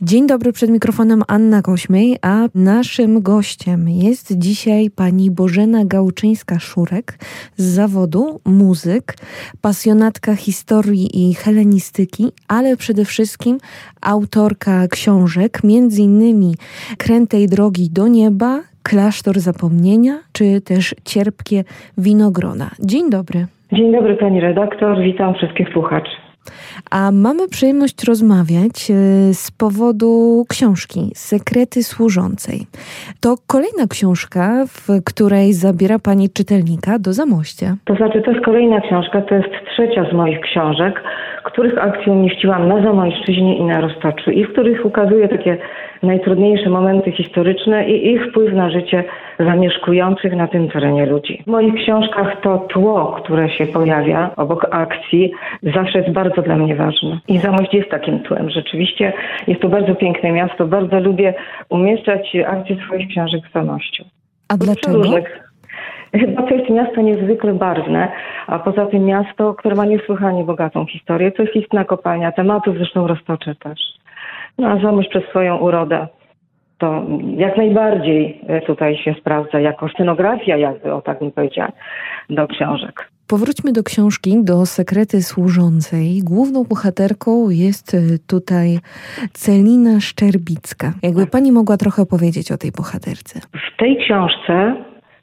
Dzień dobry, przed mikrofonem Anna Kośmiej, a naszym gościem jest dzisiaj pani Bożena Gałczyńska-Szurek z zawodu muzyk, pasjonatka historii i helenistyki, ale przede wszystkim autorka książek, między innymi Krętej drogi do nieba, Klasztor zapomnienia, czy też Cierpkie winogrona. Dzień dobry. Dzień dobry pani redaktor, witam wszystkich słuchaczy. A mamy przyjemność rozmawiać z powodu książki Sekrety służącej. To kolejna książka, w której zabiera pani czytelnika do Zamościa. To znaczy, to jest kolejna książka, to jest trzecia z moich książek, których akcję umieściłam na Zamojszczyźnie i na Roztoczu i w których ukazuję takie najtrudniejsze momenty historyczne i ich wpływ na życie zamieszkujących na tym terenie ludzi. W moich książkach to tło, które się pojawia obok akcji, zawsze jest bardzo dla mnie ważne. I Zamość jest takim tłem. Rzeczywiście jest to bardzo piękne miasto. Bardzo lubię umieszczać akcje swoich książek w Zamościu. A dlaczego? Bo to jest miasto niezwykle barwne, a poza tym miasto, które ma niesłychanie bogatą historię. To jest istna kopalnia tematów, zresztą Roztocze też. No a Zamość przez swoją urodę to jak najbardziej tutaj się sprawdza jako scenografia, jakby o tak bym powiedziała, do książek. Powróćmy do książki, do Sekrety służącej. Główną bohaterką jest tutaj Celina Szczerbicka. Jakby pani mogła trochę powiedzieć o tej bohaterce? W tej książce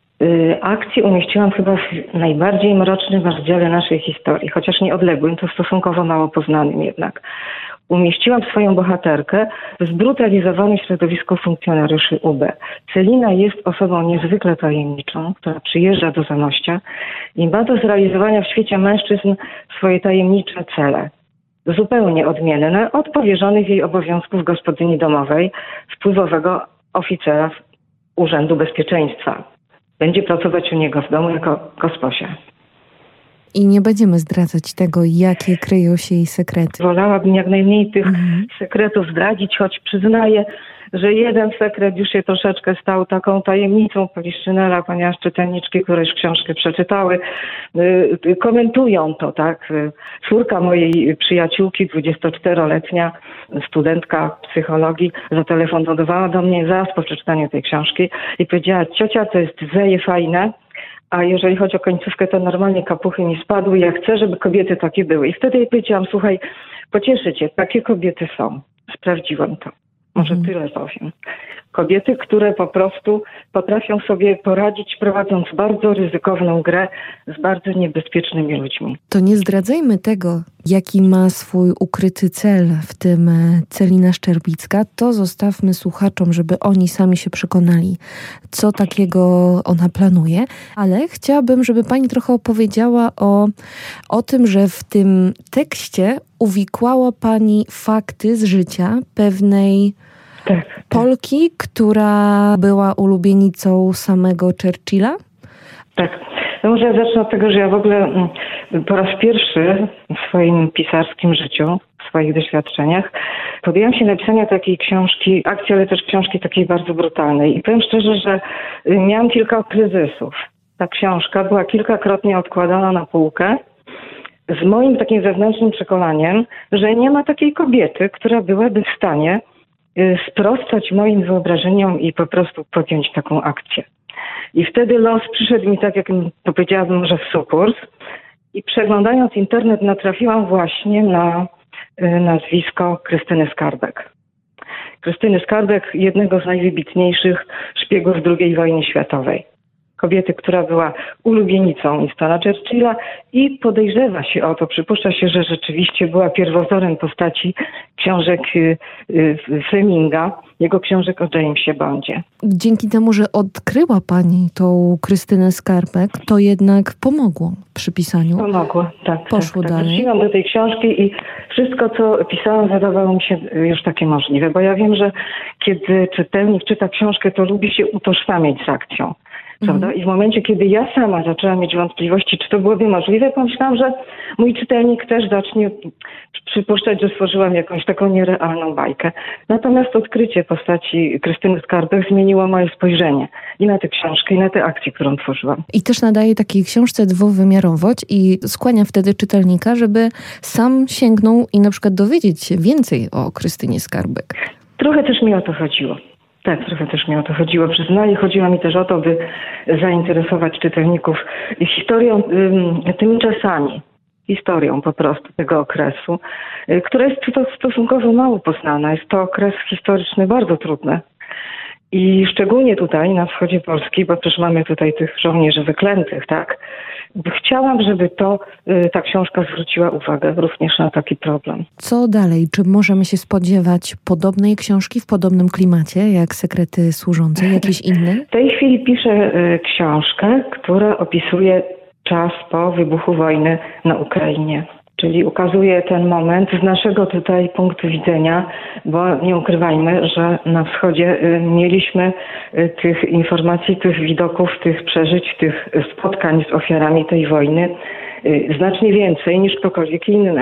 akcję umieściłam chyba w najbardziej mrocznym rozdziale naszej historii, chociaż nie odległym, to stosunkowo mało poznanym jednak. Umieściłam swoją bohaterkę w zbrutalizowanym środowisku funkcjonariuszy UB. Celina jest osobą niezwykle tajemniczą, która przyjeżdża do Zamościa i ma do zrealizowania w świecie mężczyzn swoje tajemnicze cele. Zupełnie odmienne od powierzonych jej obowiązków gospodyni domowej, wpływowego oficera Urzędu Bezpieczeństwa. Będzie pracować u niego w domu jako gosposia. I nie będziemy zdradzać tego, jakie kryją się jej sekrety. Wolałabym jak najmniej tych sekretów zdradzić, choć przyznaję, że jeden sekret już się troszeczkę stał taką tajemnicą Poliszczynela, ponieważ czytelniczki, które już książkę przeczytały, komentują to, tak. Córka mojej przyjaciółki, 24-letnia studentka psychologii, zatelefonowała do mnie zaraz po przeczytaniu tej książki i powiedziała: ciocia, to jest zeje fajne, a jeżeli chodzi o końcówkę, to normalnie kapuchy mi spadły. Ja chcę, żeby kobiety takie były. I wtedy jej powiedziałam: słuchaj, pocieszę cię, takie kobiety są. Sprawdziłam to. Może tyle powiem. Kobiety, które po prostu potrafią sobie poradzić, prowadząc bardzo ryzykowną grę z bardzo niebezpiecznymi ludźmi. To nie zdradzajmy tego, jaki ma swój ukryty cel w tym Celina Szczerbicka. To zostawmy słuchaczom, żeby oni sami się przekonali, co takiego ona planuje. Ale chciałabym, żeby pani trochę opowiedziała o tym, że w tym tekście uwikłała pani fakty z życia pewnej Polki, która była ulubienicą samego Churchilla? Tak. No może ja zacznę od tego, że ja w ogóle po raz pierwszy w swoim pisarskim życiu, w swoich doświadczeniach podjęłam się napisania takiej książki, akcji, ale też książki takiej bardzo brutalnej. I powiem szczerze, że miałam kilka kryzysów. Ta książka była kilkakrotnie odkładana na półkę z moim takim wewnętrznym przekonaniem, że nie ma takiej kobiety, która byłaby w stanie sprostać moim wyobrażeniom i po prostu podjąć taką akcję. I wtedy los przyszedł mi, tak jak powiedziałabym, może w sukurs. I przeglądając internet natrafiłam właśnie na nazwisko Krystyny Skarbek. Krystyny Skarbek, jednego z najwybitniejszych szpiegów II wojny światowej. Kobiety, która była ulubienicą Winstona Churchilla i podejrzewa się o to, przypuszcza się, że rzeczywiście była pierwowzorem postaci książek Fleminga, jego książek o Jamesie Bondzie. Dzięki temu, że odkryła pani tą Krystynę Skarbek, to jednak pomogło przy pisaniu. Pomogło, tak. Poszło dalej. Wróciłam do tej książki i wszystko, co pisałam, wydawało mi się już takie możliwe, bo ja wiem, że kiedy czytelnik czyta książkę, to lubi się utożsamiać z akcją. Prawda? I w momencie, kiedy ja sama zaczęłam mieć wątpliwości, czy to byłoby możliwe, pomyślałam, że mój czytelnik też zacznie przypuszczać, że stworzyłam jakąś taką nierealną bajkę. Natomiast odkrycie postaci Krystyny Skarbek zmieniło moje spojrzenie i na tę książkę, i na tę akcję, którą tworzyłam. I też nadaje takiej książce dwuwymiarowość i skłania wtedy czytelnika, żeby sam sięgnął i na przykład dowiedzieć się więcej o Krystynie Skarbek. Trochę też mi o to chodziło. Tak, trochę też mi o to chodziło, przyznaję. Chodziło mi też o to, by zainteresować czytelników historią, tymi czasami, historią po prostu tego okresu, która jest stosunkowo mało poznana. Jest to okres historyczny bardzo trudny. I szczególnie tutaj na wschodzie Polski, bo też mamy tutaj tych żołnierzy wyklętych, tak? Chciałam, żeby ta książka zwróciła uwagę również na taki problem. Co dalej? Czy możemy się spodziewać podobnej książki w podobnym klimacie, jak Sekrety służącej, jakieś inne? W tej chwili piszę książkę, która opisuje czas po wybuchu wojny na Ukrainie. Czyli ukazuje ten moment z naszego tutaj punktu widzenia, bo nie ukrywajmy, że na wschodzie mieliśmy tych informacji, tych widoków, tych przeżyć, tych spotkań z ofiarami tej wojny znacznie więcej niż ktokolwiek inny.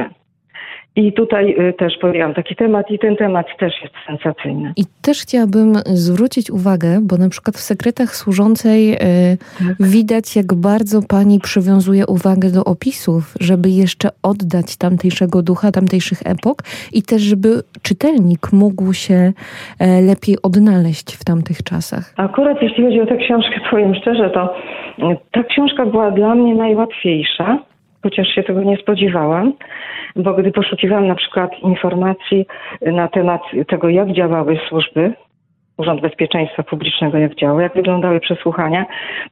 I tutaj też podjęłam taki temat i ten temat też jest sensacyjny. I też chciałabym zwrócić uwagę, bo na przykład w Sekretach służącej widać, jak bardzo pani przywiązuje uwagę do opisów, żeby jeszcze oddać tamtejszego ducha, tamtejszych epok i też, żeby czytelnik mógł się lepiej odnaleźć w tamtych czasach. Akurat jeśli chodzi o tę książkę, powiem szczerze, to ta książka była dla mnie najłatwiejsza, chociaż się tego nie spodziewałam, bo gdy poszukiwałam na przykład informacji na temat tego, jak działały służby, Urząd Bezpieczeństwa Publicznego, jak działał, jak wyglądały przesłuchania,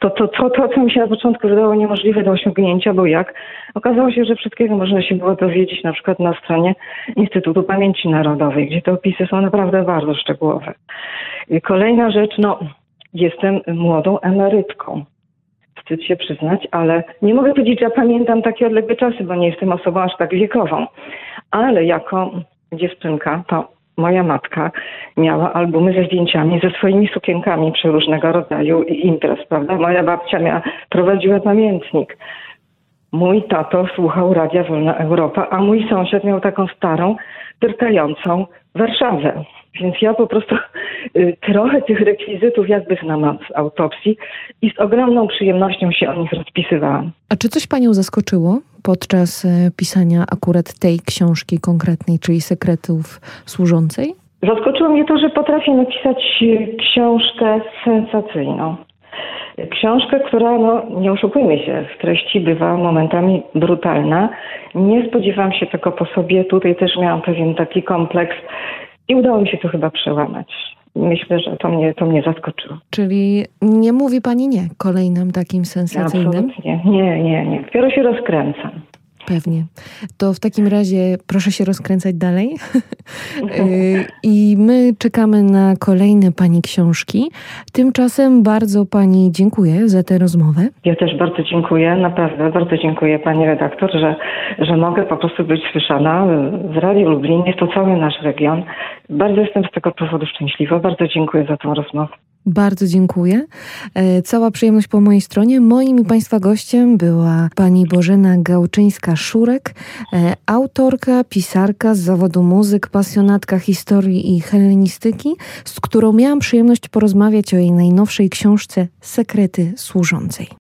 to mi się na początku wydało niemożliwe do osiągnięcia, bo jak? Okazało się, że wszystkiego można się było dowiedzieć na przykład na stronie Instytutu Pamięci Narodowej, gdzie te opisy są naprawdę bardzo szczegółowe. I kolejna rzecz, jestem młodą emerytką. Wstyd się przyznać, ale nie mogę powiedzieć, że ja pamiętam takie odległe czasy, bo nie jestem osobą aż tak wiekową. Ale jako dziewczynka, to moja matka miała albumy ze zdjęciami, ze swoimi sukienkami przeróżnego rodzaju i imprez, prawda? Moja babcia prowadziła pamiętnik. Mój tato słuchał Radia Wolna Europa, a mój sąsiad miał taką starą, tyrkającą Warszawę. Więc ja po prostu trochę tych rekwizytów jakby znam z autopsji i z ogromną przyjemnością się o nich rozpisywałam. A czy coś panią zaskoczyło podczas pisania akurat tej książki konkretnej, czyli Sekretów służącej? Zaskoczyło mnie to, że potrafię napisać książkę sensacyjną. Książkę, która, nie oszukujmy się, w treści bywa momentami brutalna. Nie spodziewałam się tego po sobie. Tutaj też miałam pewien taki kompleks i udało mi się to chyba przełamać. Myślę, że to mnie zaskoczyło. Czyli nie mówi pani nie kolejnym takim sensacyjnym? Absolutnie. Nie. Dopiero się rozkręcam. Pewnie. To w takim razie proszę się rozkręcać dalej. I my czekamy na kolejne pani książki. Tymczasem bardzo pani dziękuję za tę rozmowę. Ja też bardzo dziękuję, naprawdę bardzo dziękuję pani redaktor, że mogę po prostu być słyszana w Radiu Lublin. Jest to cały nasz region. Bardzo jestem z tego powodu szczęśliwa. Bardzo dziękuję za tę rozmowę. Bardzo dziękuję. Cała przyjemność po mojej stronie. Moim i państwa gościem była pani Bożena Gałczyńska-Szurek, autorka, pisarka z zawodu muzyk, pasjonatka historii i hellenistyki, z którą miałam przyjemność porozmawiać o jej najnowszej książce Sekrety służącej.